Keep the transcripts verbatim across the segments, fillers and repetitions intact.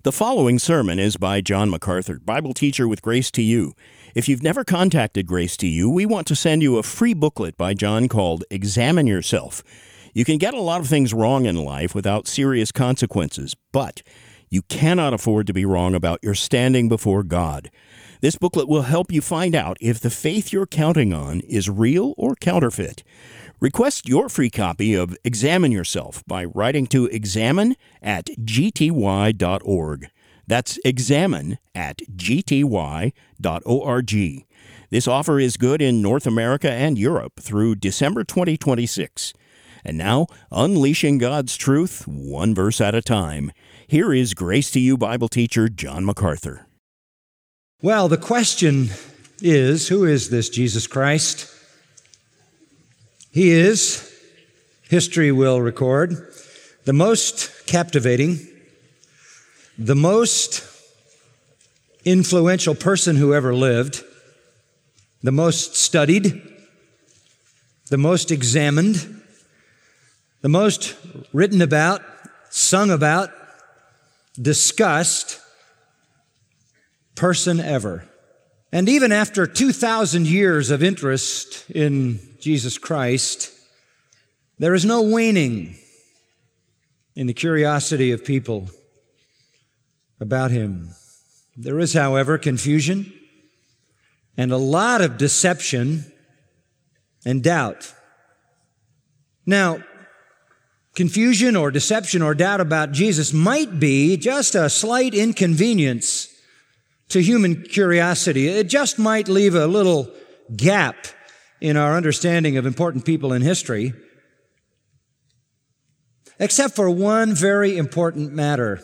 The following sermon is by John MacArthur, Bible teacher with Grace to You. If you've never contacted Grace to You, we want to send you a free booklet by John called Examine Yourself. You can get a lot of things wrong in life without serious consequences, but you cannot afford to be wrong about your standing before God. This booklet will help you find out if the faith you're counting on is real or counterfeit. Request your free copy of Examine Yourself by writing to examine at g t y dot org. That's examine at g t y dot org. This offer is good in North America and Europe through December twenty twenty-six. And now, unleashing God's truth, one verse at a time. Here is Grace to You Bible teacher John MacArthur. Well, the question is, who is this Jesus Christ? He is, history will record, the most captivating, the most influential person who ever lived, the most studied, the most examined, the most written about, sung about, discussed person ever. And even after two thousand years of interest in Jesus Christ, there is no waning in the curiosity of people about Him. There is, however, confusion and a lot of deception and doubt. Now, confusion or deception or doubt about Jesus might be just a slight inconvenience to human curiosity. It just might leave a little gap in our understanding of important people in history, except for one very important matter.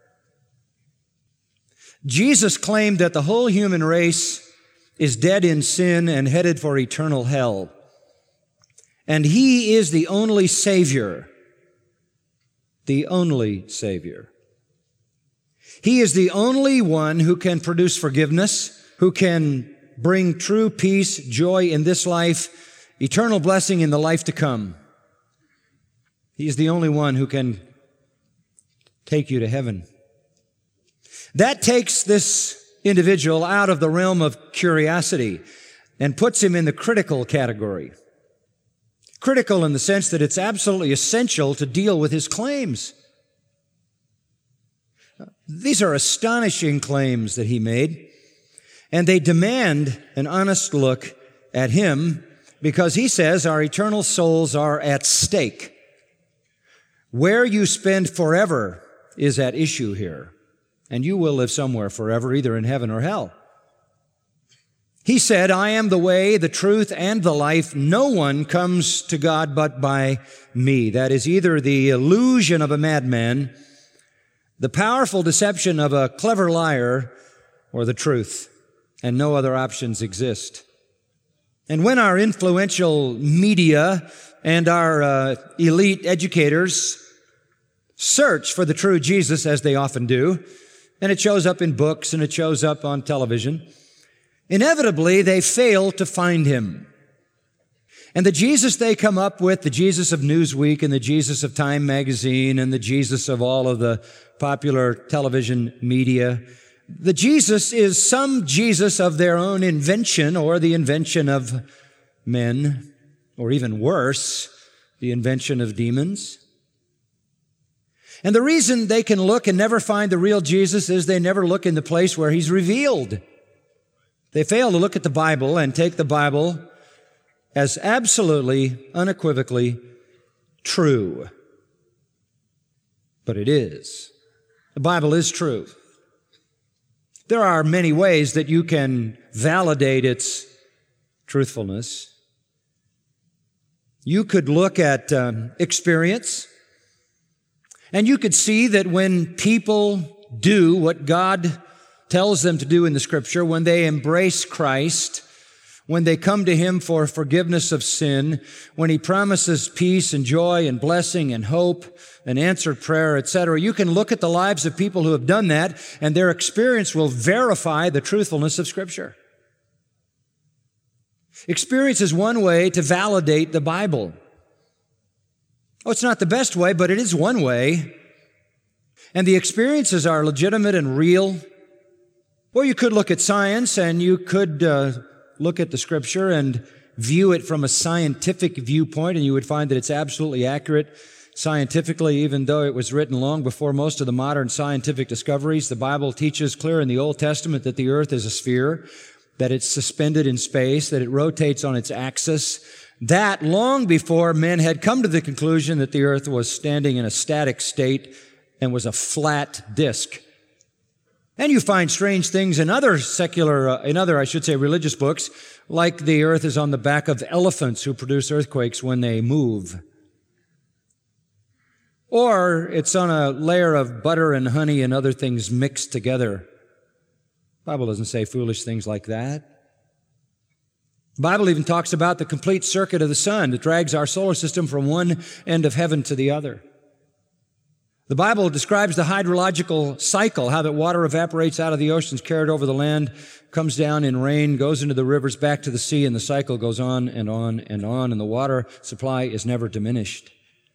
Jesus claimed that the whole human race is dead in sin and headed for eternal hell. And He is the only Savior, the only Savior. He is the only one who can produce forgiveness, who can bring true peace, joy in this life, eternal blessing in the life to come. He is the only one who can take you to heaven. That takes this individual out of the realm of curiosity and puts him in the critical category. Critical in the sense that it's absolutely essential to deal with his claims. These are astonishing claims that he made, and they demand an honest look at him because he says our eternal souls are at stake. Where you spend forever is at issue here, and you will live somewhere forever, either in heaven or hell. He said, I am the way, the truth, and the life. No one comes to God but by me. That is either the illusion of a madman, the powerful deception of a clever liar, or the truth, and no other options exist. And when our influential media and our uh, elite educators search for the true Jesus, as they often do, and it shows up in books and it shows up on television, inevitably they fail to find Him. And the Jesus they come up with, the Jesus of Newsweek and the Jesus of Time magazine and the Jesus of all of the popular television media, the Jesus is some Jesus of their own invention or the invention of men, or even worse, the invention of demons. And the reason they can look and never find the real Jesus is they never look in the place where He's revealed. They fail to look at the Bible and take the Bible as absolutely, unequivocally true. But it is. The Bible is true. There are many ways that you can validate its truthfulness. You could look at um, experience, and you could see that when people do what God tells them to do in the Scripture, when they embrace Christ, when they come to Him for forgiveness of sin, when He promises peace and joy and blessing and hope and answered prayer, et cetera, you can look at the lives of people who have done that, and their experience will verify the truthfulness of Scripture. Experience is one way to validate the Bible. Oh, it's not the best way, but it is one way. and the experiences are legitimate and real. Or you could look at science, and you could uh, look at the Scripture and view it from a scientific viewpoint, and you would find that it's absolutely accurate scientifically, even though it was written long before most of the modern scientific discoveries. The Bible teaches clear in the Old Testament that the earth is a sphere, that it's suspended in space, that it rotates on its axis. That long before men had come to the conclusion that the earth was standing in a static state and was a flat disk. And you find strange things in other secular, uh, in other, I should say, religious books, like the earth is on the back of elephants who produce earthquakes when they move. Or it's on a layer of butter and honey and other things mixed together. The Bible doesn't say foolish things like that. The Bible even talks about the complete circuit of the sun that drags our solar system from one end of heaven to the other. The Bible describes the hydrological cycle, how that water evaporates out of the oceans, carried over the land, comes down in rain, goes into the rivers, back to the sea, and the cycle goes on and on and on, and the water supply is never diminished.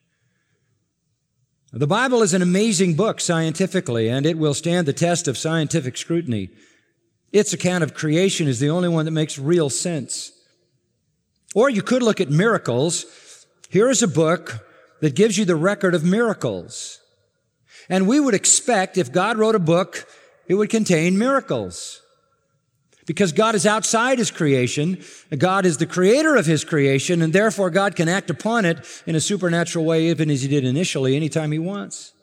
The Bible is an amazing book scientifically, and it will stand the test of scientific scrutiny. Its account of creation is the only one that makes real sense. Or you could look at miracles. Here is a book that gives you the record of miracles. And we would expect if God wrote a book, it would contain miracles. Because God is outside His creation, God is the creator of His creation, and therefore God can act upon it in a supernatural way, even as He did initially, anytime He wants.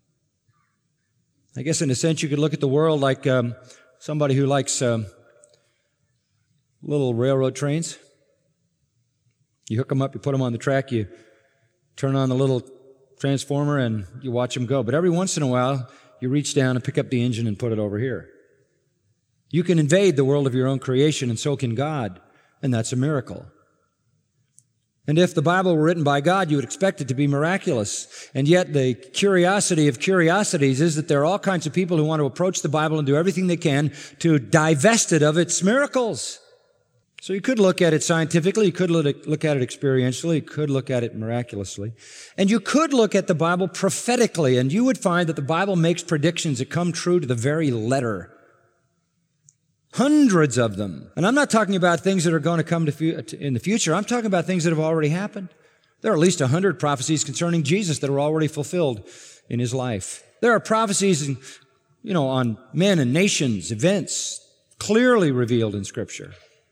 I guess in a sense you could look at the world like um, somebody who likes um, little railroad trains. You hook them up, you put them on the track, you turn on the little transformer, and you watch them go. But every once in a while, you reach down and pick up the engine and put it over here. You can invade the world of your own creation, and so can God, and that's a miracle. And if the Bible were written by God, you would expect it to be miraculous. And yet the curiosity of curiosities is that there are all kinds of people who want to approach the Bible and do everything they can to divest it of its miracles. So you could look at it scientifically, you could look at it experientially, you could look at it miraculously. And you could look at the Bible prophetically, and you would find that the Bible makes predictions that come true to the very letter. Hundreds of them. And I'm not talking about things that are going to come to in the future. I'm talking about things that have already happened. There are at least a hundred prophecies concerning Jesus that are already fulfilled in His life. There are prophecies, you know, on men and nations, events, clearly revealed in Scripture.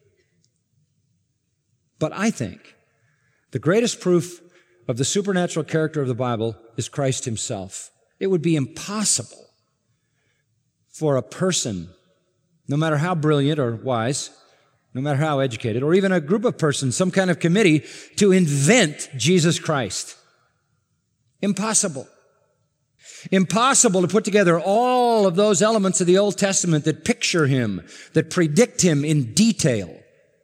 But I think the greatest proof of the supernatural character of the Bible is Christ Himself. It would be impossible for a person, no matter how brilliant or wise, no matter how educated, or even a group of persons, some kind of committee, to invent Jesus Christ. Impossible. Impossible to put together all of those elements of the Old Testament that picture Him, that predict Him in detail.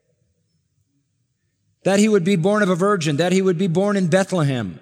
That He would be born of a virgin, that He would be born in Bethlehem,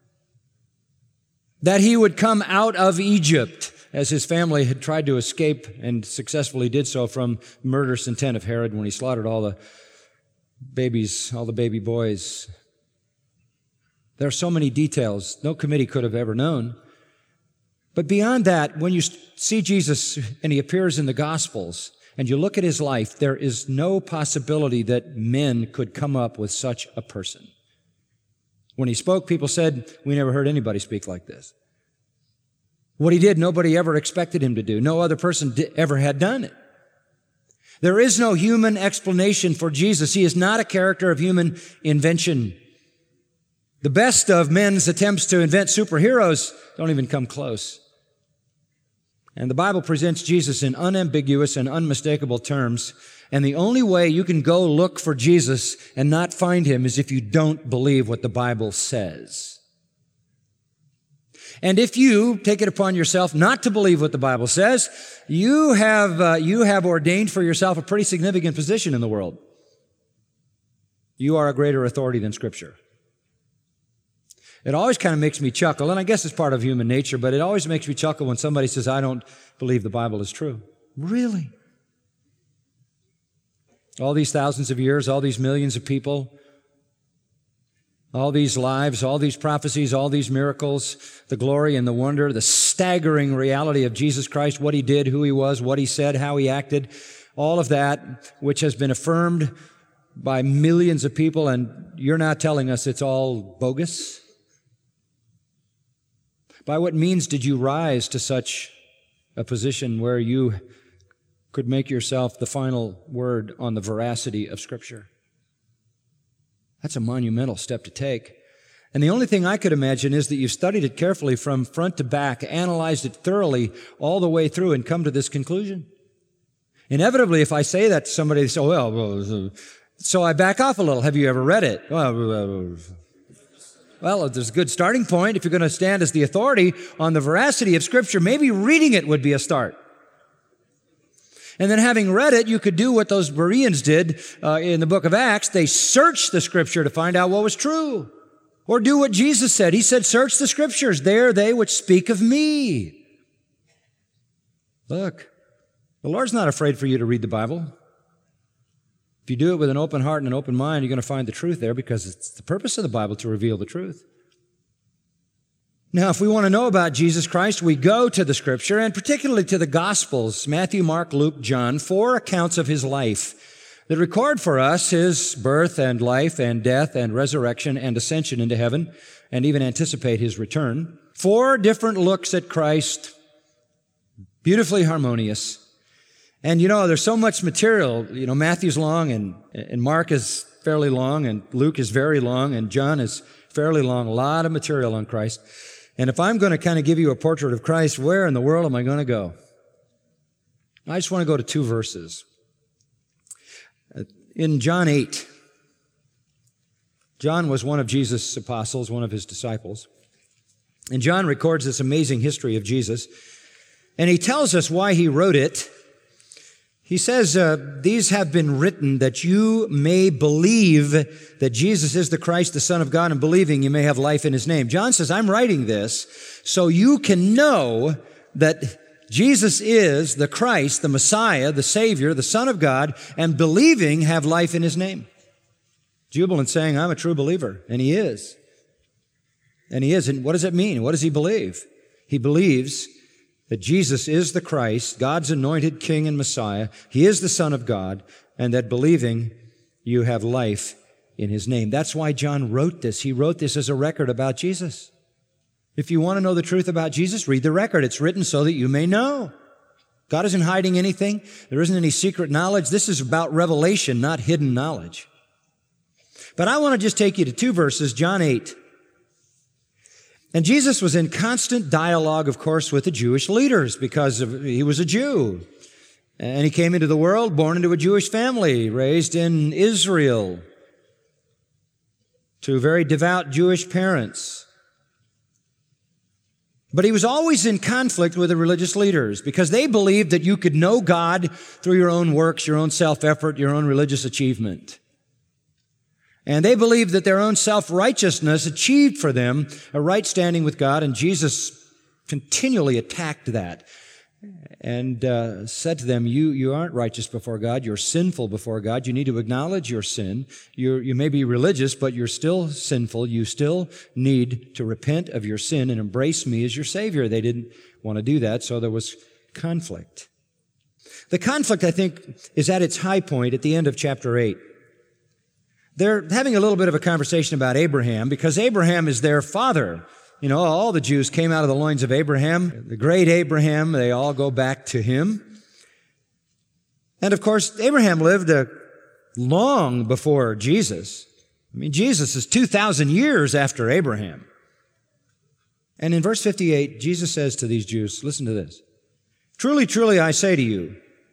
that He would come out of Egypt, as His family had tried to escape and successfully did so from the murderous intent of Herod when he slaughtered all the babies, all the baby boys. There are so many details no committee could have ever known. But beyond that, when you see Jesus and He appears in the Gospels and you look at His life, there is no possibility that men could come up with such a person. When He spoke, people said, "We never heard anybody speak like this." What He did, nobody ever expected Him to do. No other person di- ever had done it. There is no human explanation for Jesus. He is not a character of human invention. The best of men's attempts to invent superheroes don't even come close. And the Bible presents Jesus in unambiguous and unmistakable terms. And the only way you can go look for Jesus and not find Him is if you don't believe what the Bible says. And if you take it upon yourself not to believe what the Bible says, you have, uh, you have ordained for yourself a pretty significant position in the world. You are a greater authority than Scripture. It always kind of makes me chuckle, and I guess it's part of human nature, but it always makes me chuckle when somebody says, "I don't believe the Bible is true." Really? All these thousands of years, all these millions of people, all these lives, all these prophecies, all these miracles, the glory and the wonder, the staggering reality of Jesus Christ, what he did, who he was, what he said, how he acted, all of that, which has been affirmed by millions of people, and you're now telling us it's all bogus? By what means did you rise to such a position where you could make yourself the final word on the veracity of Scripture? That's a monumental step to take. And the only thing I could imagine is that you've studied it carefully from front to back, analyzed it thoroughly all the way through, and come to this conclusion. Inevitably, if I say that to somebody, they say, oh, well, well, so I back off a little. Have you ever read it? Well, well, there's a good starting point. If you're going to stand as the authority on the veracity of Scripture, maybe reading it would be a start. And then having read it, you could do what those Bereans did uh, in the book of Acts. They searched the Scripture to find out what was true. Or do what Jesus said. He said, search the Scriptures. They are they which speak of me. Look, the Lord's not afraid for you to read the Bible. If you do it with an open heart and an open mind, you're going to find the truth there, because it's the purpose of the Bible to reveal the truth. Now, if we want to know about Jesus Christ, we go to the Scripture, and particularly to the Gospels, Matthew, Mark, Luke, John, four accounts of his life that record for us his birth and life and death and resurrection and ascension into heaven, and even anticipate his return. Four different looks at Christ, beautifully harmonious. And you know, there's so much material. You know, Matthew's long, and, and Mark is fairly long, and Luke is very long, and John is fairly long. A lot of material on Christ. And if I'm going to kind of give you a portrait of Christ, where in the world am I going to go? I just want to go to two verses. In John eight, John was one of Jesus' apostles, one of his disciples. And John records this amazing history of Jesus. And he tells us why he wrote it. He says, uh, these have been written that you may believe that Jesus is the Christ, the Son of God, and believing you may have life in his name. John says, I'm writing this so you can know that Jesus is the Christ, the Messiah, the Savior, the Son of God, and believing have life in his name. Jubilant saying, I'm a true believer, and he is. And he is. And what does it mean? What does he believe? He believes that Jesus is the Christ, God's anointed King and Messiah. He is the Son of God, and that believing you have life in his name. That's why John wrote this. He wrote this as a record about Jesus. If you want to know the truth about Jesus, read the record. It's written so that you may know. God isn't hiding anything. There isn't any secret knowledge. This is about revelation, not hidden knowledge. But I want to just take you to two verses, John eight. And Jesus was in constant dialogue, of course, with the Jewish leaders because of, he was a Jew. And he came into the world, born into a Jewish family, raised in Israel to very devout Jewish parents. But he was always in conflict with the religious leaders because they believed that you could know God through your own works, your own self-effort, your own religious achievement. And they believed that their own self-righteousness achieved for them a right standing with God, and Jesus continually attacked that and uh, said to them, you, you aren't righteous before God. You're sinful before God. You need to acknowledge your sin. You're, you may be religious, but you're still sinful. You still need to repent of your sin and embrace me as your Savior. They didn't want to do that, so there was conflict. The conflict, I think, is at its high point at the end of chapter eight. They're having a little bit of a conversation about Abraham because Abraham is their father. You know, all the Jews came out of the loins of Abraham. The great Abraham, they all go back to him. And of course, Abraham lived uh, long before Jesus. I mean, Jesus is two thousand years after Abraham. And in verse fifty-eight, Jesus says to these Jews, listen to this. Truly, truly, I say to you,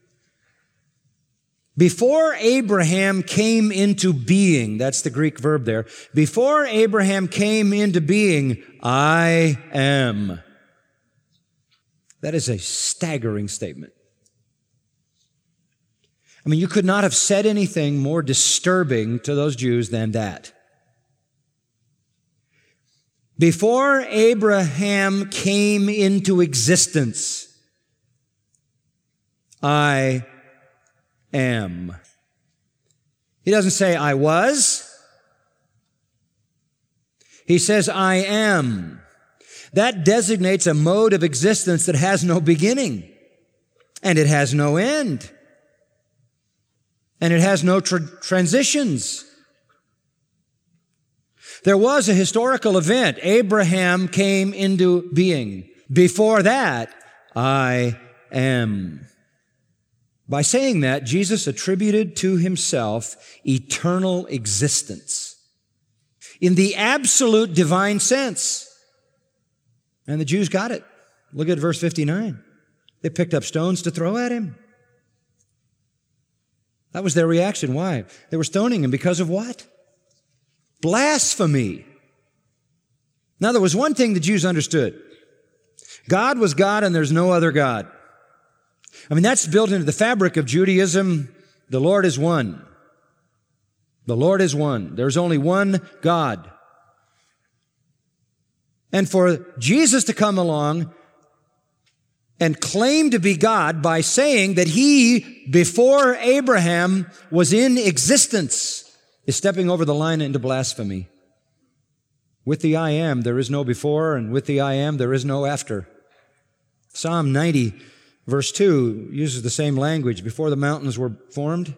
before Abraham came into being, that's the Greek verb there, before Abraham came into being, I am. That is a staggering statement. I mean, you could not have said anything more disturbing to those Jews than that. Before Abraham came into existence, I am. He doesn't say, I was. He says, I am. That designates a mode of existence that has no beginning, and it has no end, and it has no tra- transitions. There was a historical event. Abraham came into being. Before that, I am. By saying that, Jesus attributed to himself eternal existence in the absolute divine sense. And the Jews got it. Look at verse fifty-nine. They picked up stones to throw at him. That was their reaction. Why? They were stoning him because of what? Blasphemy. Now, there was one thing the Jews understood. God was God and there's no other God. I mean, that's built into the fabric of Judaism. The Lord is one. The Lord is one. There's only one God. And for Jesus to come along and claim to be God by saying that he, before Abraham, was in existence, is stepping over the line into blasphemy. With the I am, there is no before, and with the I am, there is no after. Psalm ninety, verse two, uses the same language. Before the mountains were formed,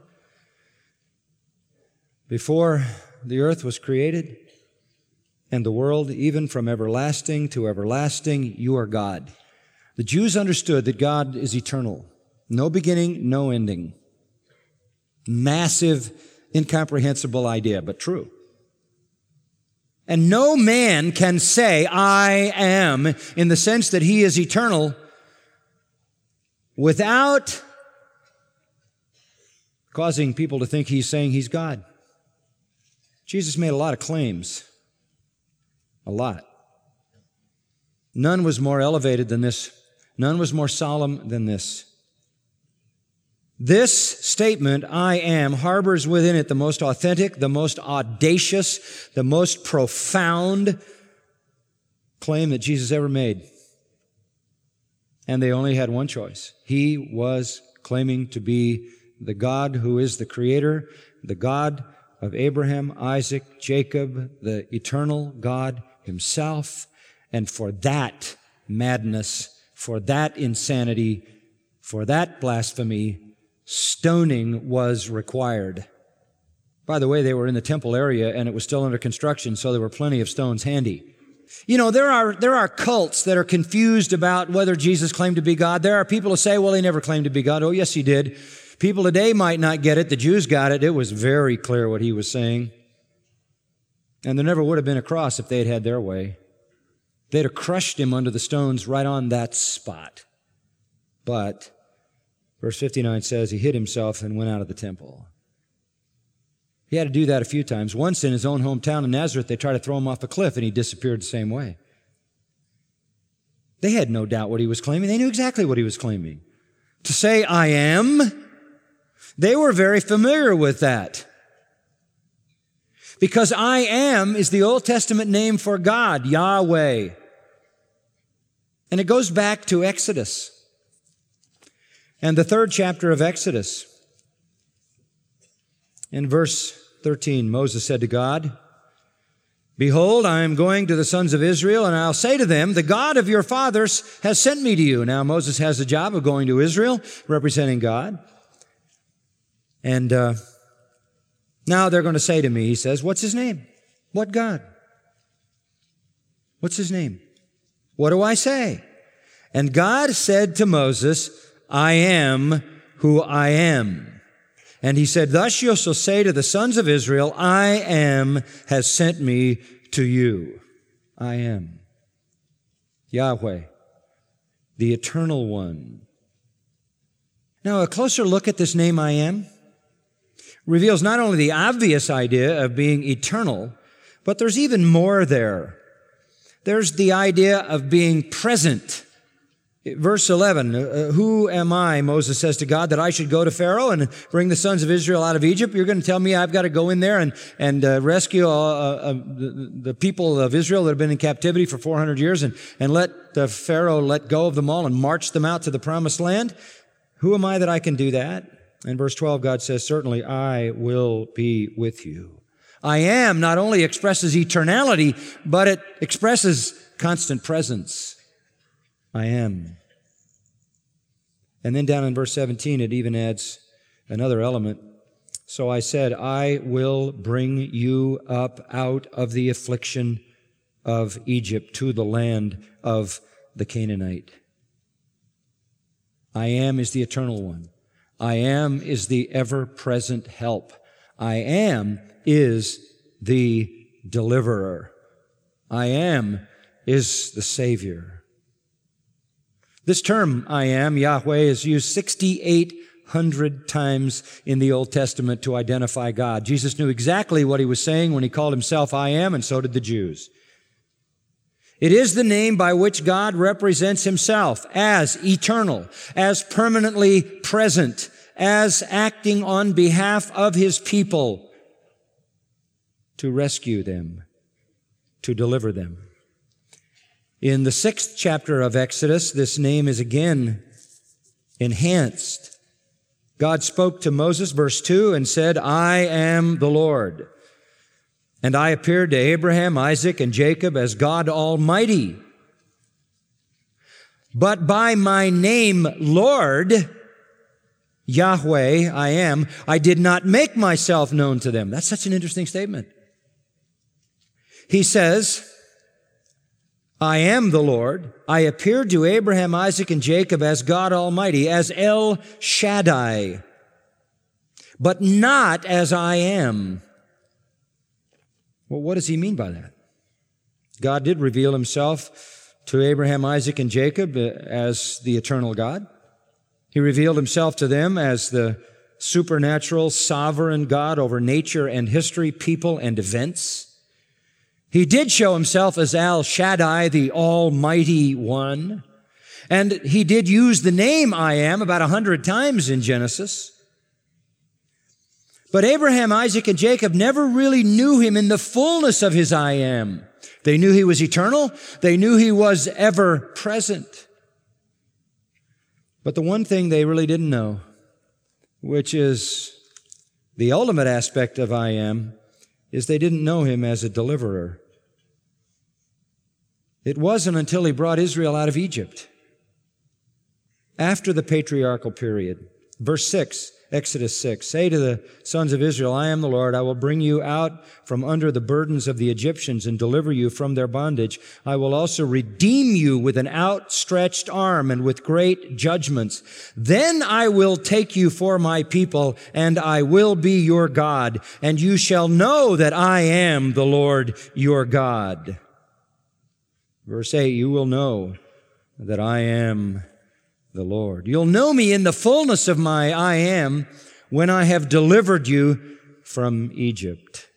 before the earth was created, and the world, even from everlasting to everlasting, you are God. The Jews understood that God is eternal. No beginning, no ending. Massive, incomprehensible idea, but true. And no man can say, I am, in the sense that he is eternal, without causing people to think he's saying he's God. Jesus made a lot of claims. A lot. None was more elevated than this. None was more solemn than this. This statement, I am, harbors within it the most authentic, the most audacious, the most profound claim that Jesus ever made. And they only had one choice. He was claiming to be the God who is the Creator, the God of Abraham, Isaac, Jacob, the eternal God himself. And for that madness, for that insanity, for that blasphemy, stoning was required. By the way, they were in the temple area and it was still under construction, so there were plenty of stones handy. You know, there are, there are cults that are confused about whether Jesus claimed to be God. There are people who say, well, he never claimed to be God. Oh, yes, he did. People today might not get it. The Jews got it. It was very clear what he was saying. And there never would have been a cross if they had had their way. They'd have crushed him under the stones right on that spot. But verse fifty-nine says he hid himself and went out of the temple. He had to do that a few times. Once in his own hometown in Nazareth, they tried to throw him off a cliff and he disappeared the same way. They had no doubt what he was claiming. They knew exactly what he was claiming. To say, I am, they were very familiar with that. Because I am is the Old Testament name for God, Yahweh. And it goes back to Exodus. And the third chapter of Exodus. In verse thirteen, Moses said to God, behold, I am going to the sons of Israel, and I'll say to them, the God of your fathers has sent me to you. Now, Moses has the job of going to Israel, representing God. And uh, now they're going to say to me, he says, what's his name? What God? What's his name? What do I say? And God said to Moses, I am who I am. And he said, thus you shall say to the sons of Israel, I am has sent me to you. I am. Yahweh, the eternal one. Now, a closer look at this name, I am, reveals not only the obvious idea of being eternal, but there's even more there. There's the idea of being present. Verse eleven, uh, who am I, Moses says to God, that I should go to Pharaoh and bring the sons of Israel out of Egypt? You're going to tell me I've got to go in there and, and uh, rescue uh, uh, the, the people of Israel that have been in captivity for four hundred years and, and let the Pharaoh let go of them all and march them out to the promised land? Who am I that I can do that? In verse twelve, God says, certainly I will be with you. I am not only expresses eternality, but it expresses constant presence. I am. And then down in verse seventeen, it even adds another element. So I said, I will bring you up out of the affliction of Egypt to the land of the Canaanite. I am is the eternal one. I am is the ever-present help. I am is the deliverer. I am is the Savior. This term, I am, Yahweh, is used sixty-eight hundred times in the Old Testament to identify God. Jesus knew exactly what he was saying when he called himself I am, and so did the Jews. It is the name by which God represents himself as eternal, as permanently present, as acting on behalf of his people to rescue them, to deliver them. In the sixth chapter of Exodus, this name is again enhanced. God spoke to Moses, verse two, and said, I am the Lord. And I appeared to Abraham, Isaac, and Jacob as God Almighty. But by my name, Lord, Yahweh, I am, I did not make myself known to them. That's such an interesting statement. He says, I am the Lord. I appeared to Abraham, Isaac, and Jacob as God Almighty, as El Shaddai, but not as I am. Well, what does he mean by that? God did reveal himself to Abraham, Isaac, and Jacob as the eternal God. He revealed himself to them as the supernatural, sovereign God over nature and history, people and events. He did show himself as El Shaddai, the Almighty One. And he did use the name I am about a hundred times in Genesis. But Abraham, Isaac, and Jacob never really knew him in the fullness of his I am. They knew he was eternal. They knew he was ever present. But the one thing they really didn't know, which is the ultimate aspect of I am, is they didn't know him as a deliverer. It wasn't until he brought Israel out of Egypt, after the patriarchal period. Verse six, Exodus six, say to the sons of Israel, I am the Lord. I will bring you out from under the burdens of the Egyptians and deliver you from their bondage. I will also redeem you with an outstretched arm and with great judgments. Then I will take you for my people, and I will be your God, and you shall know that I am the Lord your God. Verse eight, you will know that I am the Lord. You'll know me in the fullness of my I am when I have delivered you from Egypt.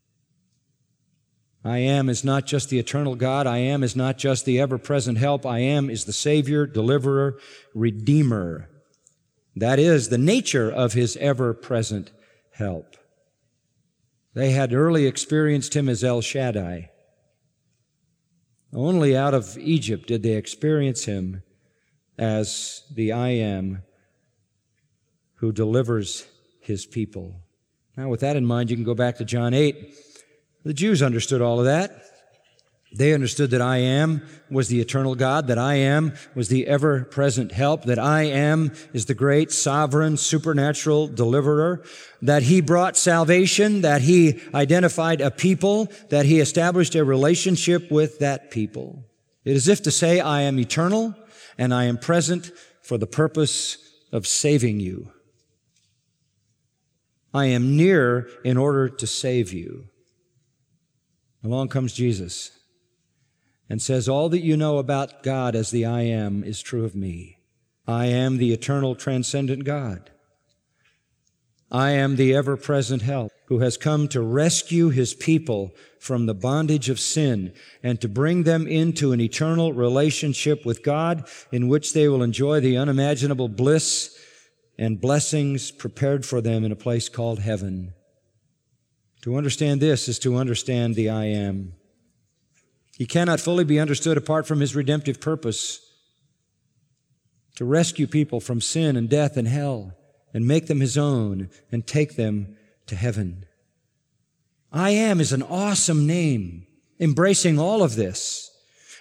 I am is not just the eternal God. I am is not just the ever-present help. I am is the Savior, deliverer, redeemer. That is the nature of his ever-present help. They had early experienced him as El Shaddai. Only out of Egypt did they experience him as the I am who delivers his people. Now, with that in mind, you can go back to John eight. The Jews understood all of that. They understood that I am was the eternal God, that I am was the ever-present help, that I am is the great sovereign supernatural deliverer, that he brought salvation, that he identified a people, that he established a relationship with that people. It is as if to say, I am eternal, and I am present for the purpose of saving you. I am near in order to save you. Along comes Jesus and says, all that you know about God as the I am is true of me. I am the eternal, transcendent God. I am the ever-present help who has come to rescue his people from the bondage of sin and to bring them into an eternal relationship with God in which they will enjoy the unimaginable bliss and blessings prepared for them in a place called heaven. To understand this is to understand the I am. He cannot fully be understood apart from his redemptive purpose to rescue people from sin and death and hell and make them his own and take them to heaven. I am is an awesome name, embracing all of this.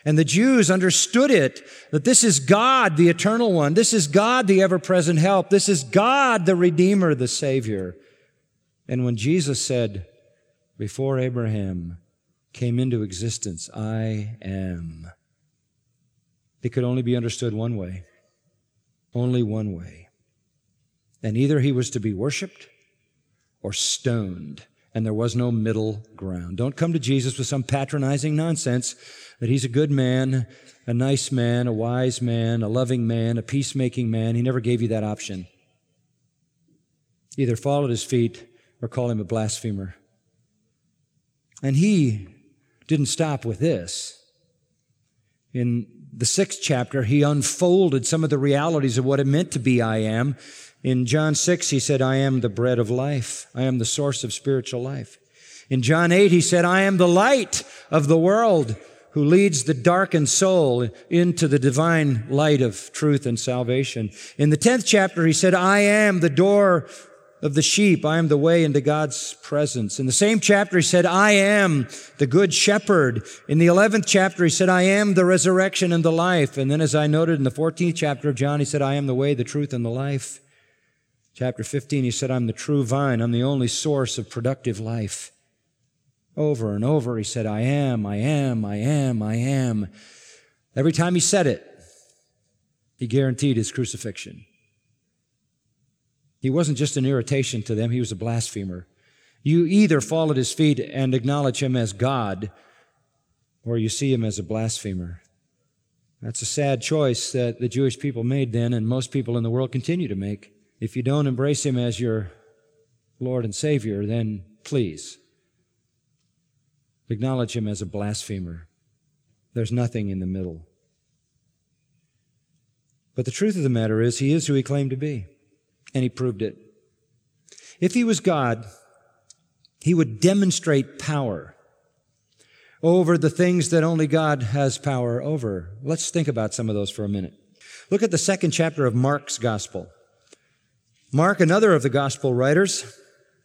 And the Jews understood it, that this is God, the eternal one. This is God, the ever-present help. This is God, the Redeemer, the Savior. And when Jesus said, before Abraham came into existence, I am, it could only be understood one way. Only one way. And either he was to be worshiped or stoned. And there was no middle ground. Don't come to Jesus with some patronizing nonsense that he's a good man, a nice man, a wise man, a loving man, a peacemaking man. He never gave you that option. Either fall at his feet or call him a blasphemer. And he didn't stop with this. In the sixth chapter, he unfolded some of the realities of what it meant to be I am. In John six, he said, I am the bread of life. I am the source of spiritual life. In John eight, he said, I am the light of the world who leads the darkened soul into the divine light of truth and salvation. In the tenth chapter, he said, I am the door of the sheep. I am the way into God's presence. In the same chapter, he said, I am the good shepherd. In the eleventh chapter, he said, I am the resurrection and the life. And then as I noted in the fourteenth chapter of John, he said, I am the way, the truth, and the life. Chapter fifteen, he said, I'm the true vine. I'm the only source of productive life. Over and over, he said, I am, I am, I am, I am. Every time he said it, he guaranteed his crucifixion. He wasn't just an irritation to them, he was a blasphemer. You either fall at his feet and acknowledge him as God, or you see him as a blasphemer. That's a sad choice that the Jewish people made then, and most people in the world continue to make. If you don't embrace him as your Lord and Savior, then please acknowledge him as a blasphemer. There's nothing in the middle. But the truth of the matter is, he is who he claimed to be, and he proved it. If he was God, he would demonstrate power over the things that only God has power over. Let's think about some of those for a minute. Look at the second chapter of Mark's gospel. Mark, another of the gospel writers,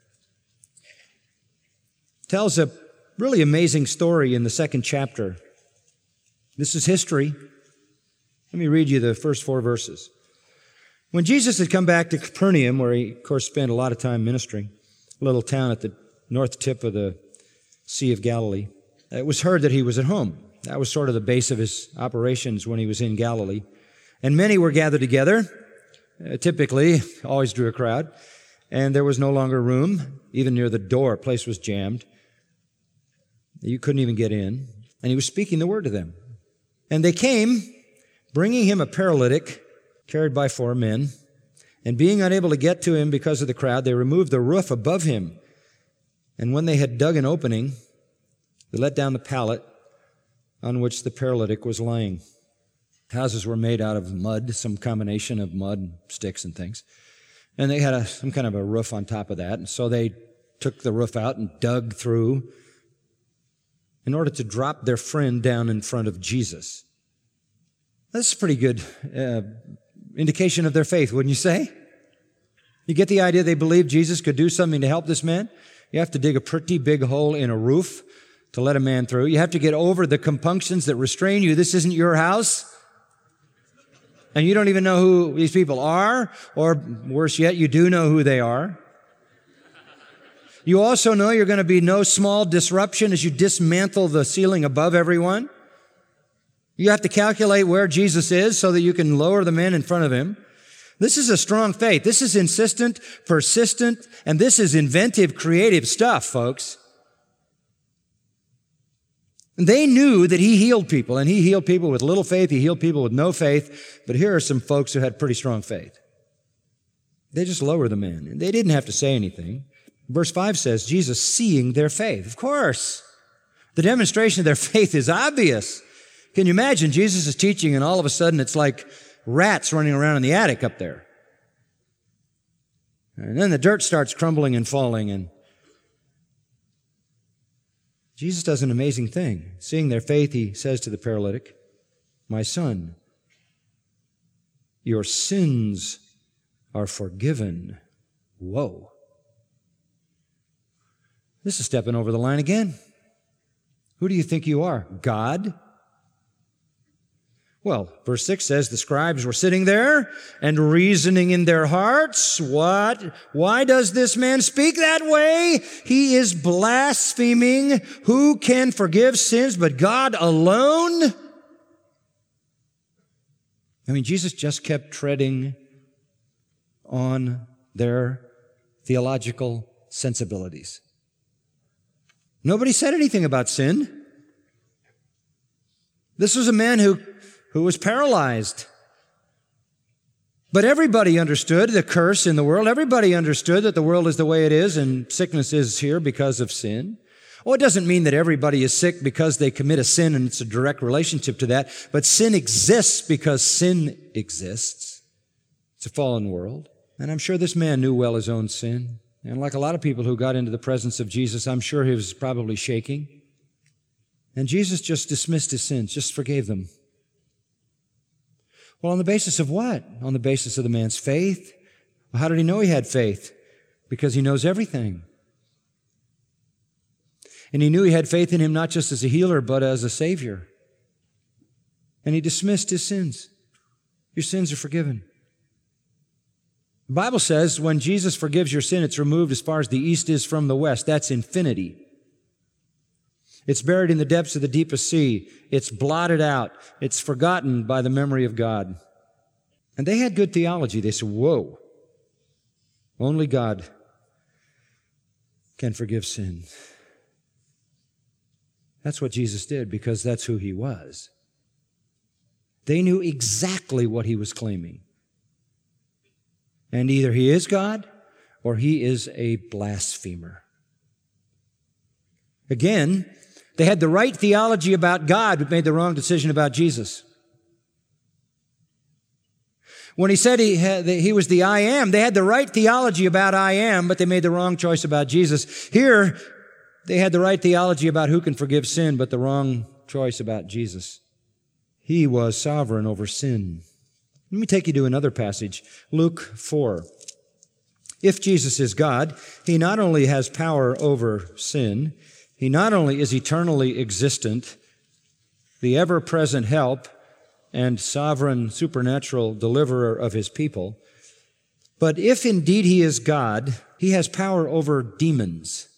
tells a really amazing story in the second chapter. This is history. Let me read you the first four verses. When Jesus had come back to Capernaum, where he, of course, spent a lot of time ministering, a little town at the north tip of the Sea of Galilee, it was heard that he was at home. That was sort of the base of his operations when he was in Galilee. And many were gathered together, uh, typically, always drew a crowd, and there was no longer room, even near the door. Place was jammed. You couldn't even get in. And he was speaking the word to them. And they came, bringing him a paralytic, carried by four men. And being unable to get to him because of the crowd, they removed the roof above him. And when they had dug an opening, they let down the pallet on which the paralytic was lying. Houses were made out of mud, some combination of mud and sticks and things. And they had a, some kind of a roof on top of that. And so they took the roof out and dug through in order to drop their friend down in front of Jesus. That's a pretty good uh, indication of their faith, wouldn't you say? You get the idea they believed Jesus could do something to help this man? You have to dig a pretty big hole in a roof to let a man through. You have to get over the compunctions that restrain you. This isn't your house. And you don't even know who these people are, or worse yet, you do know who they are. You also know you're going to be no small disruption as you dismantle the ceiling above everyone. You have to calculate where Jesus is so that you can lower the men in front of him. This is a strong faith. This is insistent, persistent, and this is inventive, creative stuff, folks. And they knew that he healed people, and he healed people with little faith. He healed people with no faith. But here are some folks who had pretty strong faith. They just lowered the men, and they didn't have to say anything. Verse five says, Jesus seeing their faith. Of course. The demonstration of their faith is obvious. Can you imagine Jesus is teaching and all of a sudden it's like rats running around in the attic up there. And then the dirt starts crumbling and falling, and Jesus does an amazing thing. Seeing their faith, he says to the paralytic, my son, your sins are forgiven. Whoa. This is stepping over the line again. Who do you think you are? God? Well, verse six says the scribes were sitting there and reasoning in their hearts. What? Why does this man speak that way? He is blaspheming. Who can forgive sins but God alone? I mean, Jesus just kept treading on their theological sensibilities. Nobody said anything about sin. This was a man who, who was paralyzed. But everybody understood the curse in the world. Everybody understood that the world is the way it is and sickness is here because of sin. Oh, it doesn't mean that everybody is sick because they commit a sin and it's a direct relationship to that. But sin exists because sin exists. It's a fallen world. And I'm sure this man knew well his own sin. And like a lot of people who got into the presence of Jesus, I'm sure he was probably shaking. And Jesus just dismissed his sins, just forgave them. Well, on the basis of what? On the basis of the man's faith. Well, how did he know he had faith? Because he knows everything. And he knew he had faith in him not just as a healer, but as a Savior. And he dismissed his sins. Your sins are forgiven. The Bible says when Jesus forgives your sin, it's removed as far as the east is from the west. That's infinity. It's buried in the depths of the deepest sea. It's blotted out. It's forgotten by the memory of God. And they had good theology. They said, whoa, only God can forgive sin. That's what Jesus did because that's who he was. They knew exactly what he was claiming. And either he is God or he is a blasphemer. Again, they had the right theology about God, but made the wrong decision about Jesus. When he said he, had, he was the I am, they had the right theology about I am, but they made the wrong choice about Jesus. Here, they had the right theology about who can forgive sin, but the wrong choice about Jesus. He was sovereign over sin. Let me take you to another passage, Luke four. If Jesus is God, he not only has power over sin, he not only is eternally existent, the ever-present help and sovereign supernatural deliverer of his people, but if indeed he is God, he has power over demons.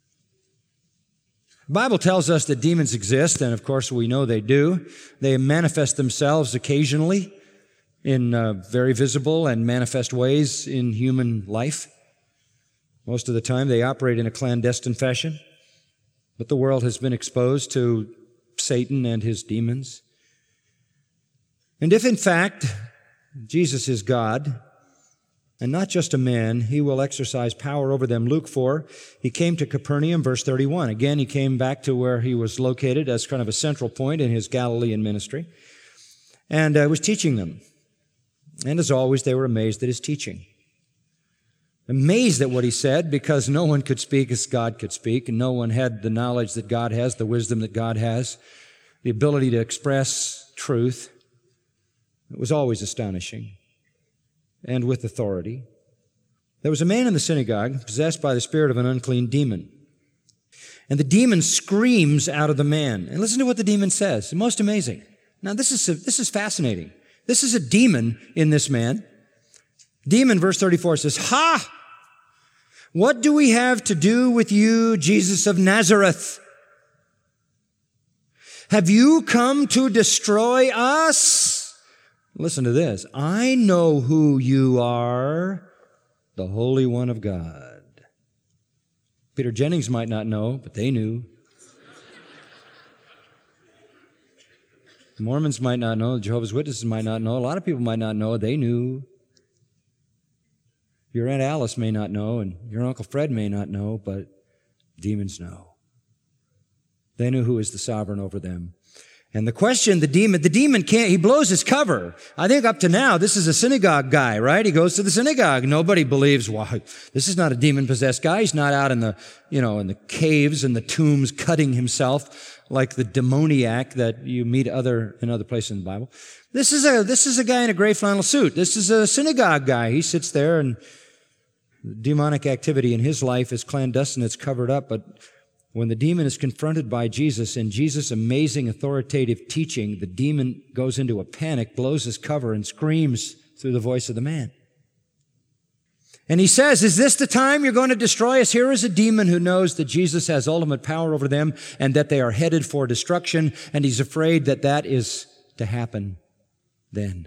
The Bible tells us that demons exist, and of course we know they do. They manifest themselves occasionally in uh, very visible and manifest ways in human life. Most of the time they operate in a clandestine fashion. But the world has been exposed to Satan and his demons. And if in fact Jesus is God, and not just a man, he will exercise power over them. Luke four, he came to Capernaum, verse thirty-one. Again, he came back to where he was located as kind of a central point in his Galilean ministry, and uh, was teaching them. And as always, they were amazed at his teaching. Amazed at what he said because no one could speak as God could speak, and no one had the knowledge that God has, the wisdom that God has, the ability to express truth. It was always astonishing and with authority. There was a man in the synagogue possessed by the spirit of an unclean demon. And the demon screams out of the man. And listen to what the demon says. Most amazing. Now this is, this is fascinating. This is a demon in this man. Demon, verse thirty-four says, "Ha! What do we have to do with you, Jesus of Nazareth? Have you come to destroy us?" Listen to this. "I know who you are, the Holy One of God." Peter Jennings might not know, but they knew. The Mormons might not know. The Jehovah's Witnesses might not know. A lot of people might not know. They knew. Your Aunt Alice may not know, and your Uncle Fred may not know, but demons know. They knew who is the sovereign over them. And the question, the demon, the demon can't, he blows his cover. I think up to now, this is a synagogue guy, right? He goes to the synagogue. Nobody believes, well, this is not a demon-possessed guy. He's not out in the, you know, in the caves and the tombs cutting himself like the demoniac that you meet other, in other places in the Bible. This is a, this is a guy in a gray flannel suit. This is a synagogue guy. He sits there and demonic activity in his life is clandestine. It's covered up, but When the demon is confronted by Jesus in Jesus' amazing authoritative teaching, the demon goes into a panic, blows his cover, and screams through the voice of the man. And he says, is this the time you're going to destroy us? Here is a demon who knows that Jesus has ultimate power over them and that they are headed for destruction, and he's afraid that that is to happen then.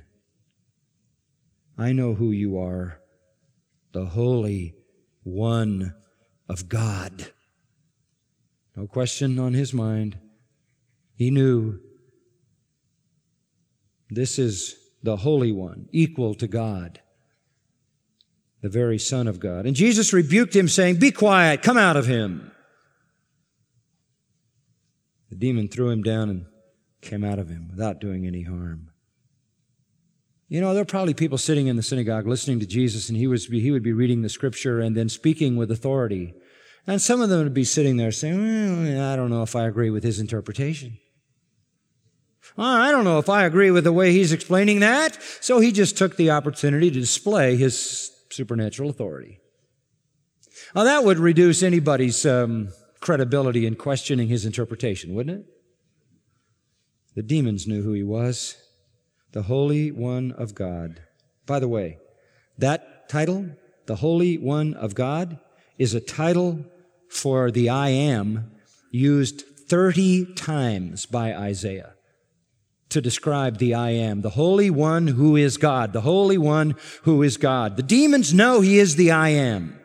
I know who you are, the Holy One of God. No question on his mind. He knew this is the Holy One, equal to God, the very Son of God. And Jesus rebuked him, saying, be quiet, come out of him. The demon threw him down and came out of him without doing any harm. You know, there are probably people sitting in the synagogue listening to Jesus, and he was he would be reading the Scripture and then speaking with authority. And some of them would be sitting there saying, well, I don't know if I agree with his interpretation. Well, I don't know if I agree with the way he's explaining that. So he just took the opportunity to display his supernatural authority. Now, that would reduce anybody's um, credibility in questioning his interpretation, wouldn't it? The demons knew who he was, the Holy One of God. By the way, that title, the Holy One of God, is a title for the I Am used thirty times by Isaiah to describe the I Am, the Holy One who is God, the Holy One who is God. The demons know he is the I Am.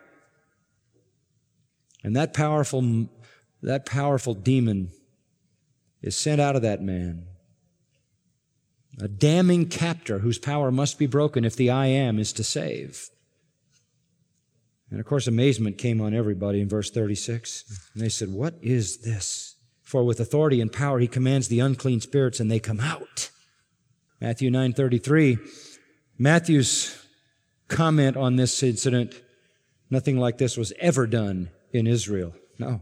And that powerful, that powerful demon is sent out of that man, a damning captor whose power must be broken if the I Am is to save. And of course, amazement came on everybody in verse thirty-six. And they said, what is this? For with authority and power he commands the unclean spirits, and they come out. Matthew nine thirty-three. Matthew's comment on this incident, nothing like this was ever done in Israel. No.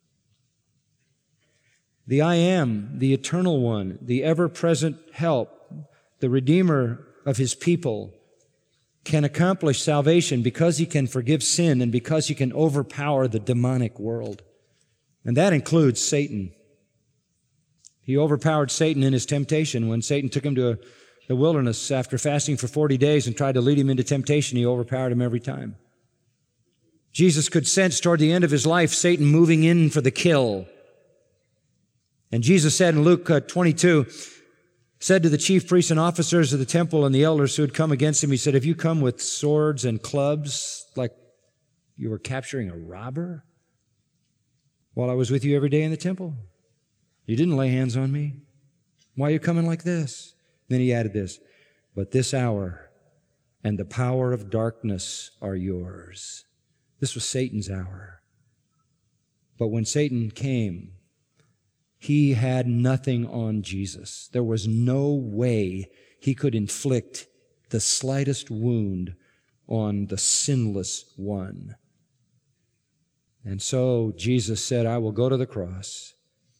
The I Am, the Eternal One, the ever-present help, the Redeemer of his people, can accomplish salvation because he can forgive sin and because he can overpower the demonic world. And that includes Satan. He overpowered Satan in his temptation. When Satan took him to the wilderness after fasting for forty days and tried to lead him into temptation, he overpowered him every time. Jesus could sense toward the end of his life Satan moving in for the kill. And Jesus said in Luke twenty-two, said to the chief priests and officers of the temple and the elders who had come against him, he said, have you come with swords and clubs like you were capturing a robber while I was with you every day in the temple? You didn't lay hands on me. Why are you coming like this? Then he added this, but this hour and the power of darkness are yours. This was Satan's hour. But when Satan came, he had nothing on Jesus. There was no way he could inflict the slightest wound on the sinless one. And so Jesus said, I will go to the cross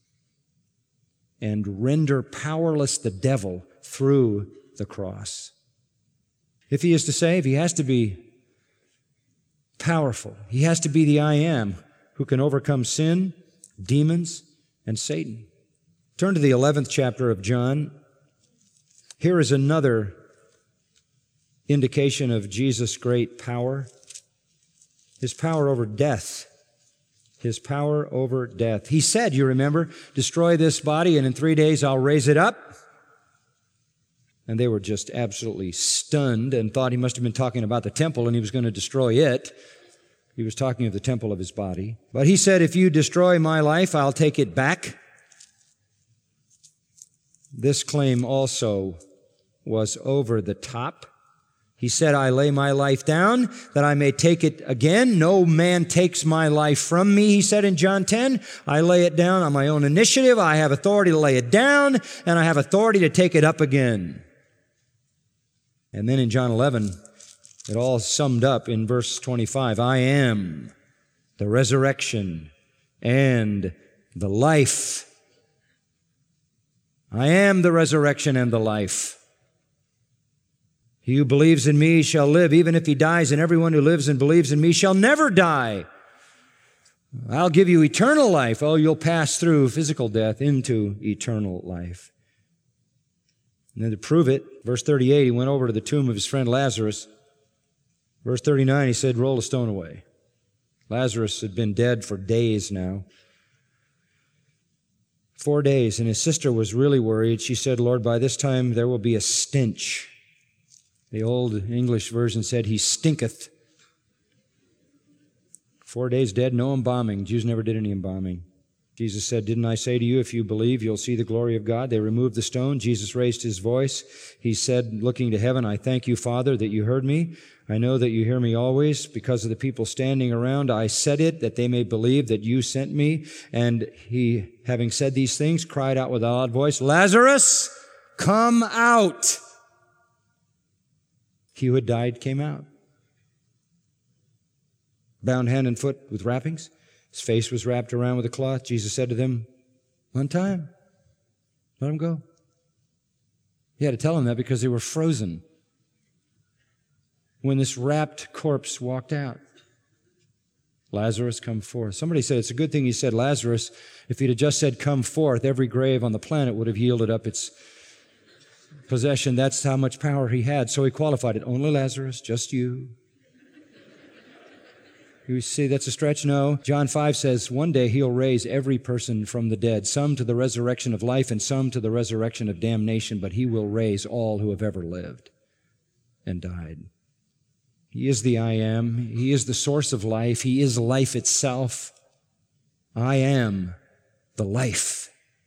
and render powerless the devil through the cross. If he is to save, he has to be powerful. He has to be the I Am who can overcome sin, demons, and Satan. Turn to the eleventh chapter of John. Here is another indication of Jesus' great power. His power over death. His power over death. He said, you remember, destroy this body and in three days I'll raise it up. And they were just absolutely stunned and thought he must have been talking about the temple and he was going to destroy it. He was talking of the temple of his body. But he said, if you destroy my life, I'll take it back. This claim also was over the top. He said, I lay my life down that I may take it again. No man takes my life from me, he said in John ten. I lay it down on my own initiative. I have authority to lay it down, and I have authority to take it up again. And then in John eleven, it all summed up in verse twenty-five. I am the resurrection and the life. I am the resurrection and the life. He who believes in me shall live, even if he dies, and everyone who lives and believes in me shall never die. I'll give you eternal life. Oh, you'll pass through physical death into eternal life. And then to prove it, verse thirty-eight, he went over to the tomb of his friend Lazarus. Verse thirty-nine, he said, roll the stone away. Lazarus had been dead for days now. Four days, and his sister was really worried. She said, Lord, by this time there will be a stench. The old English version said, he stinketh. Four days dead, no embalming. Jews never did any embalming. Jesus said, didn't I say to you, if you believe, you'll see the glory of God? They removed the stone. Jesus raised his voice. He said, looking to heaven, I thank you, Father, that you heard me. I know that you hear me always. Because of the people standing around, I said it, that they may believe that you sent me. And he, having said these things, cried out with a loud voice, Lazarus, come out. He who had died came out, bound hand and foot with wrappings. His face was wrapped around with a cloth. Jesus said to them, untie him. Let him go. He had to tell them that because they were frozen when this wrapped corpse walked out. Lazarus, come forth. Somebody said it's a good thing he said Lazarus. If he'd have just said come forth, every grave on the planet would have yielded up its possession. That's how much power he had. So he qualified it. Only Lazarus, just you. You see, that's a stretch? No. John five says, one day he'll raise every person from the dead, some to the resurrection of life and some to the resurrection of damnation, but he will raise all who have ever lived and died. He is the I am. He is the source of life. He is life itself. I am the life.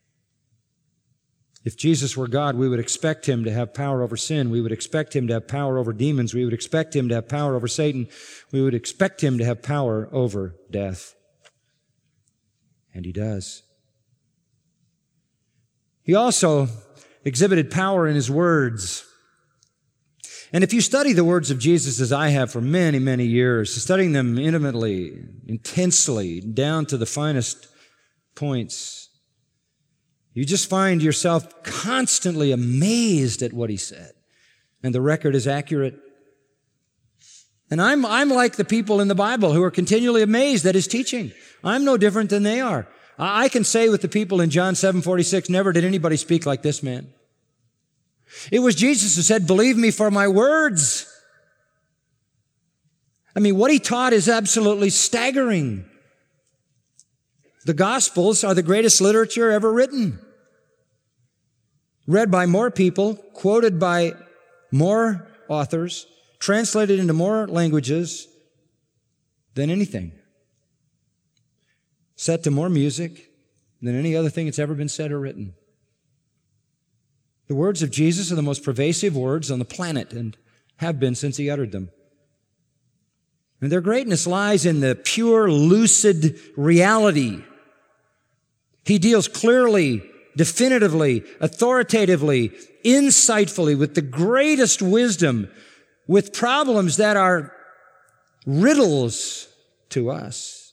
If Jesus were God, we would expect him to have power over sin. We would expect him to have power over demons. We would expect him to have power over Satan. We would expect him to have power over death. And he does. He also exhibited power in his words. And if you study the words of Jesus as I have for many, many years, studying them intimately, intensely, down to the finest points, you just find yourself constantly amazed at what he said. And the record is accurate. And I'm, I'm like the people in the Bible who are continually amazed at his teaching. I'm no different than they are. I can say with the people in John seven forty-six, never did anybody speak like this man. It was Jesus who said, believe me for my words. I mean, what he taught is absolutely staggering. The Gospels are the greatest literature ever written. Read by more people, quoted by more authors, translated into more languages than anything. Set to more music than any other thing that's ever been said or written. The words of Jesus are the most pervasive words on the planet and have been since he uttered them. And their greatness lies in the pure, lucid reality. He deals clearly, definitively, authoritatively, insightfully, with the greatest wisdom, with problems that are riddles to us.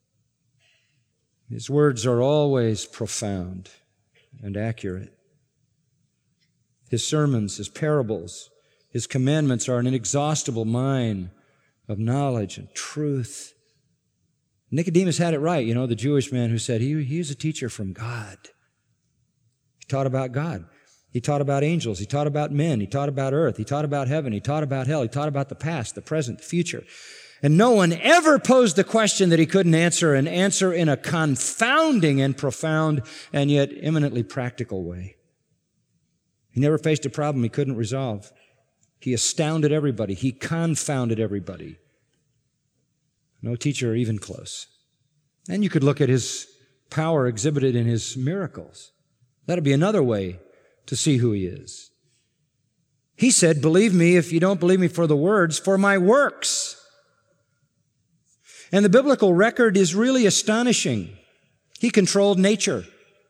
His words are always profound and accurate. His sermons, his parables, his commandments are an inexhaustible mine of knowledge and truth. Nicodemus had it right, you know, the Jewish man who said he, he was a teacher from God. He taught about God. He taught about angels. He taught about men. He taught about earth. He taught about heaven. He taught about hell. He taught about the past, the present, the future. And no one ever posed the question that he couldn't answer, and answer in a confounding and profound and yet eminently practical way. He never faced a problem he couldn't resolve. He astounded everybody. He confounded everybody. No teacher even close. And you could look at his power exhibited in his miracles. That'd be another way to see who he is. He said, believe me, if you don't believe me for the words, for my works. And the biblical record is really astonishing. He controlled nature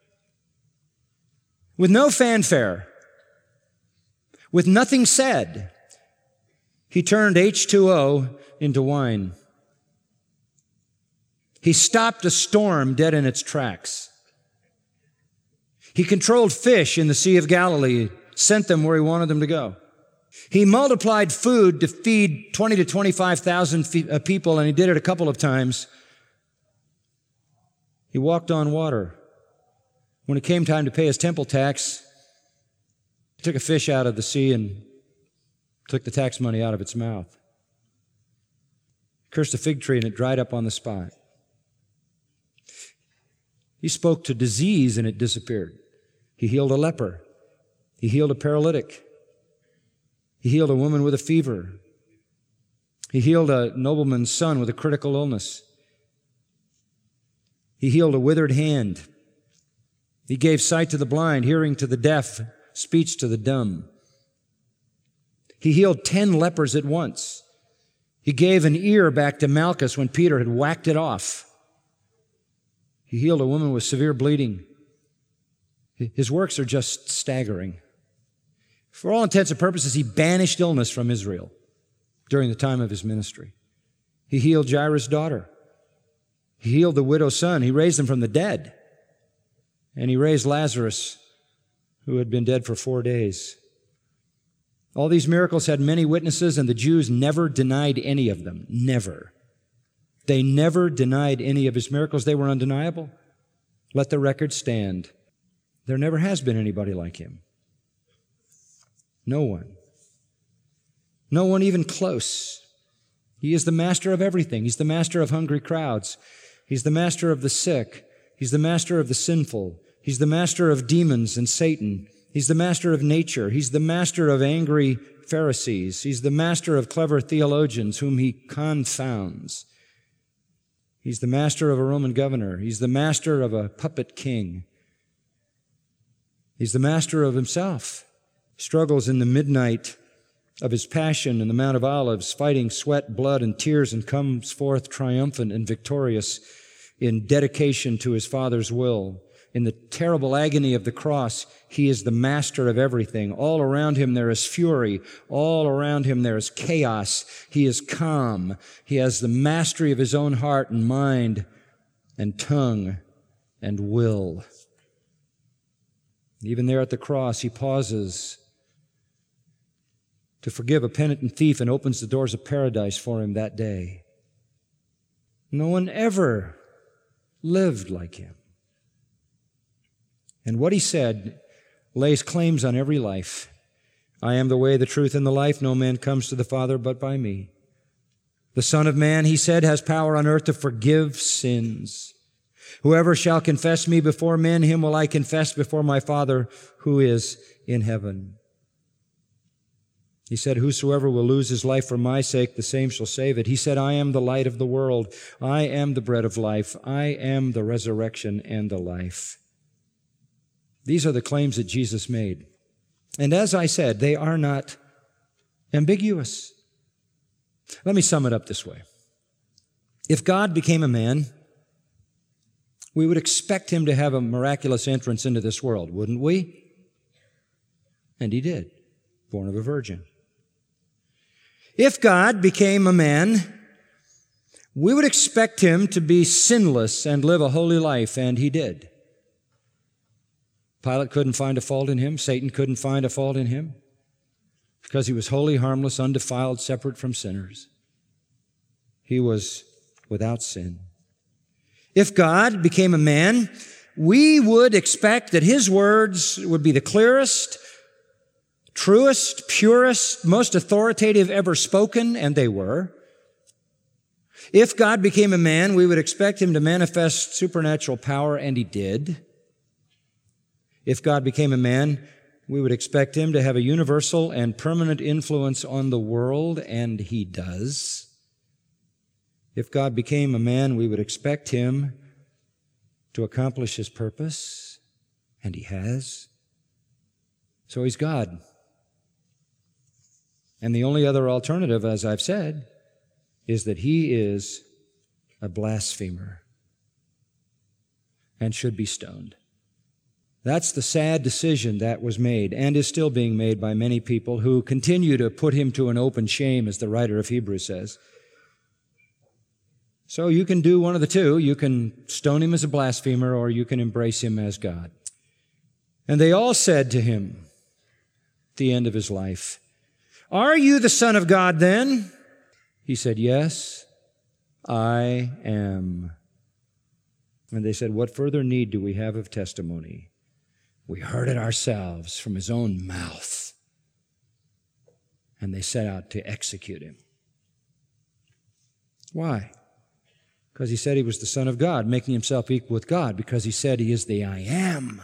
with no fanfare, with nothing said. He turned H two O into wine. He stopped a storm dead in its tracks. He controlled fish in the Sea of Galilee, sent them where he wanted them to go. He multiplied food to feed twenty to twenty-five thousand people, and he did it a couple of times He walked on water. When it came time to pay his temple tax, he took a fish out of the sea and took the tax money out of its mouth. Cursed a fig tree and it dried up on the spot. He spoke to disease and it disappeared. He healed a leper. He healed a paralytic. He healed a woman with a fever. He healed a nobleman's son with a critical illness. He healed a withered hand. He gave sight to the blind, hearing to the deaf, speech to the dumb. He healed ten lepers at once. He gave an ear back to Malchus when Peter had whacked it off. He healed a woman with severe bleeding. His works are just staggering. For all intents and purposes, he banished illness from Israel during the time of his ministry. He healed Jairus' daughter. He healed the widow's son. He raised them from the dead. And he raised Lazarus, who had been dead for four days. All these miracles had many witnesses, and the Jews never denied any of them. Never. They never denied any of his miracles. They were undeniable. Let the record stand. There never has been anybody like him. No one. No one even close. He is the master of everything. He's the master of hungry crowds. He's the master of the sick. He's the master of the sinful. He's the master of demons and Satan. He's the master of nature. He's the master of angry Pharisees. He's the master of clever theologians whom he confounds. He's the master of a Roman governor. He's the master of a puppet king. He's the master of himself. Struggles in the midnight of his passion in the Mount of Olives, fighting sweat, blood, and tears, and comes forth triumphant and victorious in dedication to his Father's will. In the terrible agony of the cross, he is the master of everything. All around him there is fury. All around him there is chaos. He is calm. He has the mastery of his own heart and mind and tongue and will. Even there at the cross, he pauses to forgive a penitent thief and opens the doors of paradise for him that day. No one ever lived like him. And what he said lays claims on every life. I am the way, the truth, and the life. No man comes to the Father but by me. The Son of Man, he said, has power on earth to forgive sins. Whoever shall confess me before men, him will I confess before my Father who is in heaven. He said, whosoever will lose his life for my sake, the same shall save it. He said, I am the light of the world. I am the bread of life. I am the resurrection and the life. These are the claims that Jesus made. And as I said, they are not ambiguous. Let me sum it up this way. If God became a man, we would expect him to have a miraculous entrance into this world, wouldn't we? And he did, born of a virgin. If God became a man, we would expect him to be sinless and live a holy life, and he did. Pilate couldn't find a fault in him. Satan couldn't find a fault in him because he was holy, harmless, undefiled, separate from sinners. He was without sin. If God became a man, we would expect that his words would be the clearest, truest, purest, most authoritative ever spoken, and they were. If God became a man, we would expect him to manifest supernatural power, and he did. If God became a man, we would expect him to have a universal and permanent influence on the world, and he does. If God became a man, we would expect him to accomplish his purpose, and he has. So he's God. And the only other alternative, as I've said, is that he is a blasphemer and should be stoned. That's the sad decision that was made and is still being made by many people who continue to put him to an open shame, as the writer of Hebrews says. So you can do one of the two. You can stone him as a blasphemer, or you can embrace him as God. And they all said to him at the end of his life, "Are you the Son of God then?" He said, "Yes, I am." And they said, "What further need do we have of testimony? We heard it ourselves from his own mouth." And they set out to execute him. Why? Because he said he was the Son of God, making himself equal with God, because he said he is the I Am.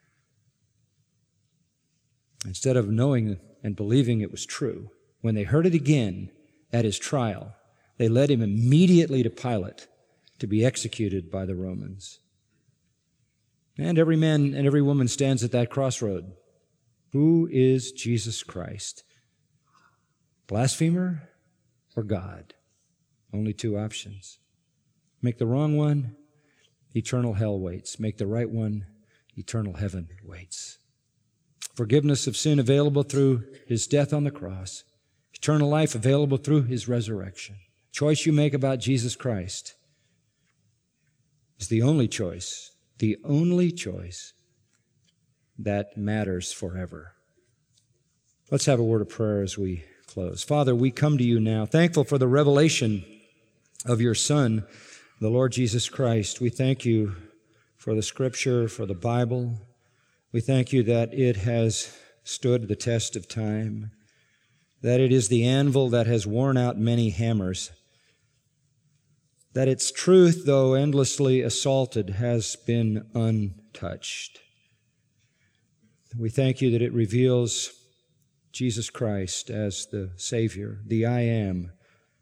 Instead of knowing and believing it was true, when they heard it again at his trial, they led him immediately to Pilate to be executed by the Romans. And every man and every woman stands at that crossroad. Who is Jesus Christ? Blasphemer or God? Only two options. Make the wrong one, eternal hell waits. Make the right one, eternal heaven waits. Forgiveness of sin available through his death on the cross. Eternal life available through his resurrection. Choice you make about Jesus Christ is the only choice, the only choice that matters forever. Let's have a word of prayer as we close. Father, we come to you now, thankful for the revelation of your Son, the Lord Jesus Christ. We thank you for the Scripture, for the Bible. We thank you that it has stood the test of time, that it is the anvil that has worn out many hammers, that its truth, though endlessly assaulted, has been untouched. We thank you that it reveals Jesus Christ as the Savior, the I Am,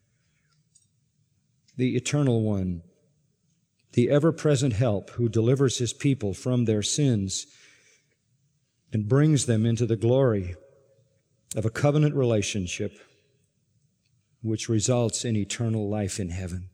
the Eternal One, the ever-present help who delivers his people from their sins and brings them into the glory of a covenant relationship which results in eternal life in heaven.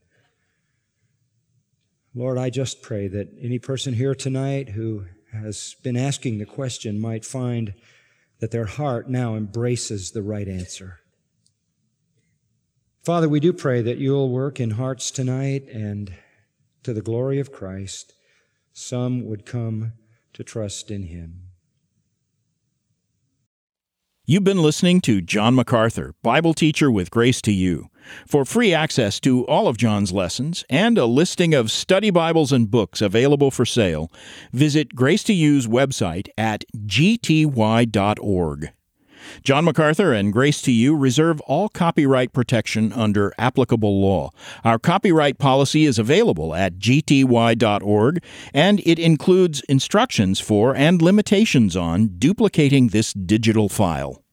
Lord, I just pray that any person here tonight who has been asking the question might find that their heart now embraces the right answer. Father, we do pray that you'll work in hearts tonight, and to the glory of Christ, some would come to trust in him. You've been listening to John MacArthur, Bible teacher with Grace to You. For free access to all of John's lessons and a listing of study Bibles and books available for sale, visit Grace to You's website at g t y dot org. John MacArthur and Grace to You reserve all copyright protection under applicable law. Our copyright policy is available at g t y dot org, and it includes instructions for and limitations on duplicating this digital file.